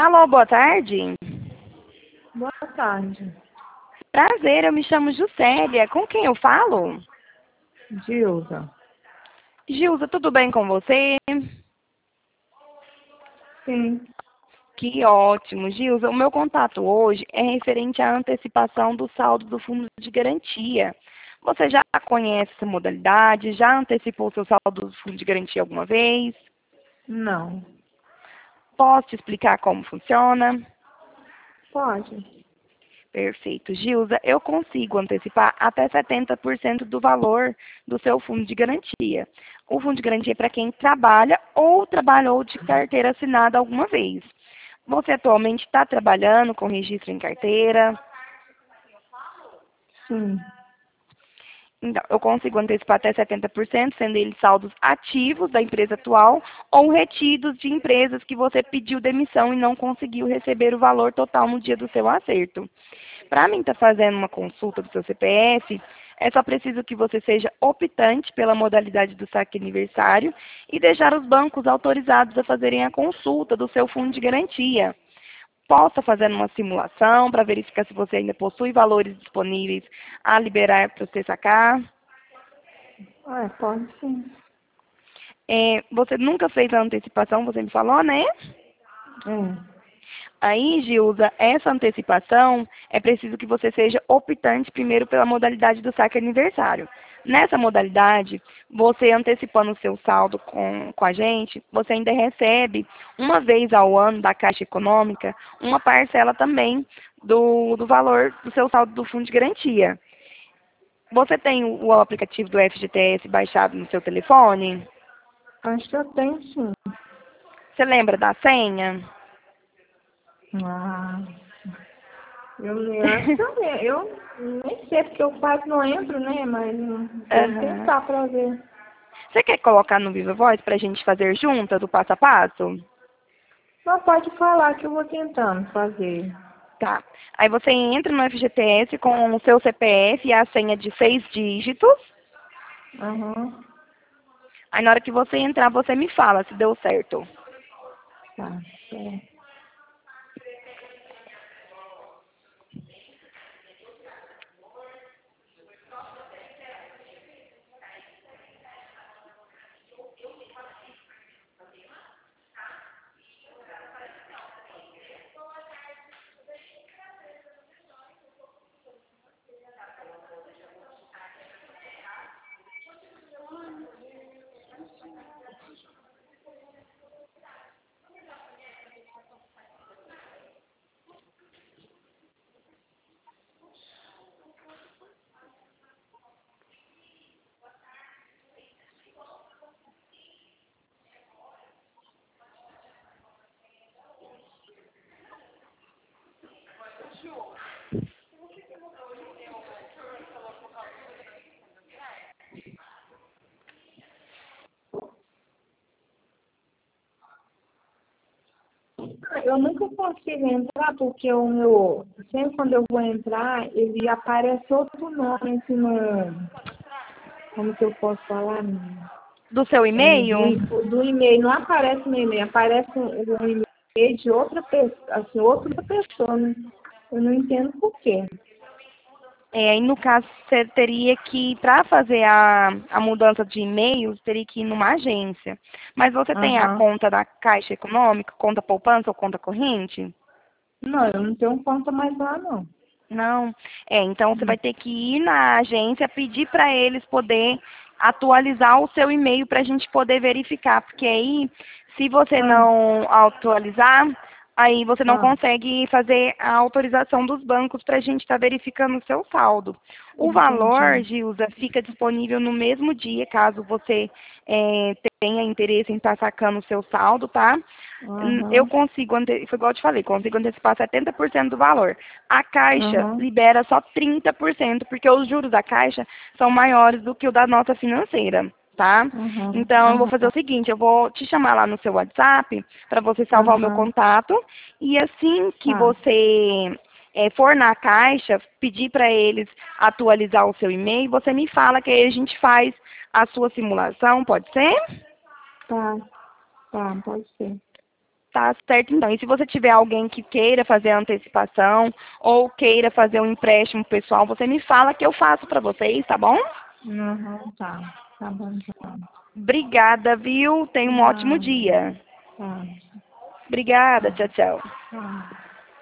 Alô, boa tarde. Boa tarde, Prazer, eu me chamo Juscelia. Com quem eu falo? Dilza. Gilza, tudo bem com você? Sim, Que ótimo, Gilza. O meu contato hoje é referente à antecipação do saldo do fundo de garantia. Você já conhece essa modalidade? Já antecipou seu saldo do fundo de garantia alguma vez? não. Posso te explicar como funciona? Pode. Perfeito. Gilza, eu consigo antecipar até 70% do valor do seu fundo de garantia. O fundo de garantia é para quem trabalha ou trabalhou de carteira assinada alguma vez. Você atualmente está trabalhando com registro em carteira? Sim. Então, eu consigo antecipar até 70%, sendo eles saldos ativos da empresa atual ou retidos de empresas que você pediu demissão e não conseguiu receber o valor total no dia do seu acerto. Para mim estar fazendo uma consulta do seu CPF, é só preciso que você seja optante pela modalidade do saque aniversário e deixar os bancos autorizados a fazerem a consulta do seu fundo de garantia. Possa fazer uma simulação para verificar se você ainda possui valores disponíveis a liberar para você sacar. Pode sim. Você nunca fez a antecipação, você me falou, né? É. Aí, Gilda, essa antecipação é preciso que você seja optante primeiro pela modalidade do saque aniversário. Nessa modalidade, você antecipando o seu saldo com a gente, você ainda recebe, uma vez ao ano da Caixa Econômica, uma parcela também do valor do seu saldo do fundo de garantia. Você tem o aplicativo do FGTS baixado no seu telefone? Acho que eu tenho sim. Você lembra da senha? Ah, eu acho que eu nem sei porque eu quase não entro, né? Mas vou Aham. tentar pra ver. Você quer colocar no Viva Voz para a gente fazer juntas o passo a passo? Mas pode falar que eu vou tentando fazer. Tá. Aí você entra no FGTS com o seu CPF e a senha de 6 dígitos. Aham. Aí na hora que você entrar, você me fala se deu certo. Tá. É. Eu nunca consigo entrar porque sempre quando eu vou entrar, ele aparece outro nome assim no, como que eu posso falar? Do seu e-mail? Do e-mail, não aparece no e-mail, aparece um e-mail de outra pessoa, assim, outra pessoa, né? Eu não entendo por quê. Aí no caso, você teria que, para fazer a mudança de e-mail, teria que ir numa agência. Mas você tem a Aham. conta da Caixa Econômica, conta poupança ou conta corrente? Não, eu não tenho conta mais lá, não. Não. Então você vai ter que ir na agência, pedir para eles poder atualizar o seu e-mail para a gente poder verificar, porque aí, se você Ah, não atualizar, aí você não ah, consegue fazer a autorização dos bancos para a gente estar verificando o seu saldo. O valor, entendi. Gilza, fica disponível no mesmo dia, caso você tenha interesse em estar sacando o seu saldo, tá? Eu Aham, consigo, foi igual eu te falei, consigo antecipar 70% do valor. A Caixa aham, libera só 30%, porque os juros da Caixa são maiores do que o da nossa financeira, tá? aham, Então, eu vou fazer aham, o seguinte, eu vou te chamar lá no seu WhatsApp, para você salvar o meu aham, contato, e assim que tá. você for na Caixa, pedir para eles atualizar o seu e-mail, você me fala que aí a gente faz a sua simulação, pode ser? Tá, tá, pode ser. Tá certo, então. E se você tiver alguém que queira fazer a antecipação ou queira fazer um empréstimo pessoal, você me fala que eu faço para vocês, tá bom? Uhum, tá. Tá bom, então. Obrigada, viu? Tenha um ótimo Nada. dia. Tá. Obrigada, Tá. tchau, tchau. Tá.